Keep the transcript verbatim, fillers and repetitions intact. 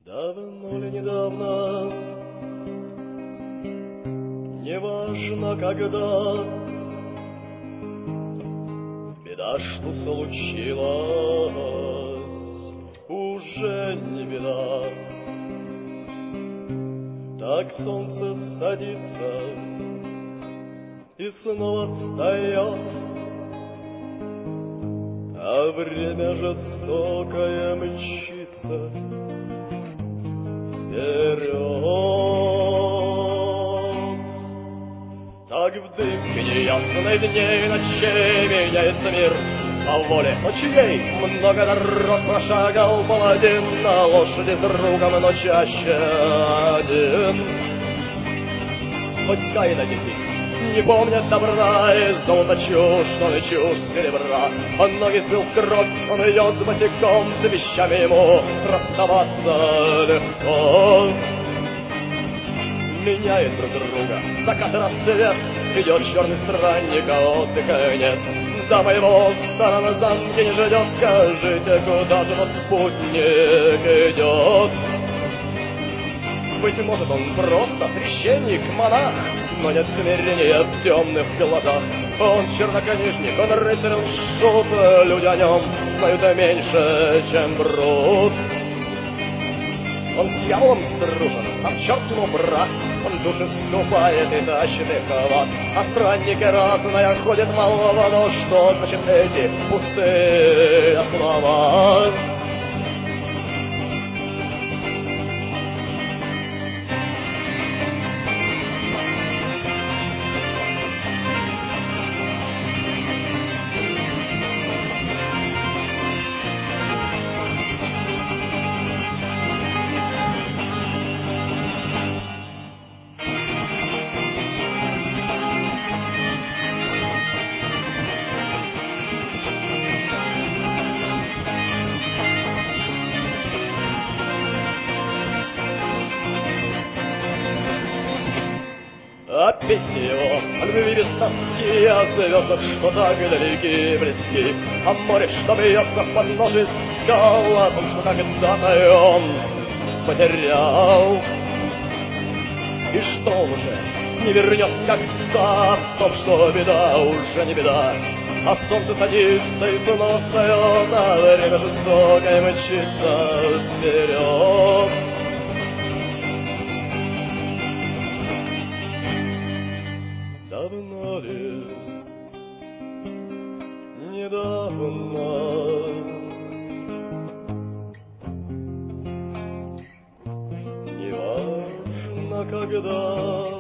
Давно ли недавно, неважно когда, беда, что случилась, уже не беда. Так солнце садится и снова встает, а время жестокое мчится вперед. Так в дымке неясной дней ночей меняется мир по воле ночей. Много дорог прошагал паладин на лошади с другом, но чаще один. Хоть Каин один не помнит добра, и золото чушь, он и чушь серебра. Он ноги сбил в кровь, он идет босиком, с вещами ему расставаться легко. Меняет друг друга закат и рассвет, идет черный странник, а отдыха нет. До моего стара на замке не ждет, скажите, куда же тот спутник идет? Быть может, он просто священник, монах, но нет смирения в темных глазах. Он чернокнижник, он рыцарь, он шут, люди о нем знают меньше, чем брут. Он с дьяволом сдружен, сам черт ему брат, он души скупает и тащит их в ад. А странники разные ходят малого, но что значит эти пустые слова? А песни его о любви без тоски, о звездах, что так далеки и близки, о море, что бьется в подножии скал, о том, что когда-то он потерял, и что он уже не вернет когда, в том, что беда уже не беда. А солнце садится и снова встает, а время жестокое мчится вперед. Давно ли, недавно, неважно когда,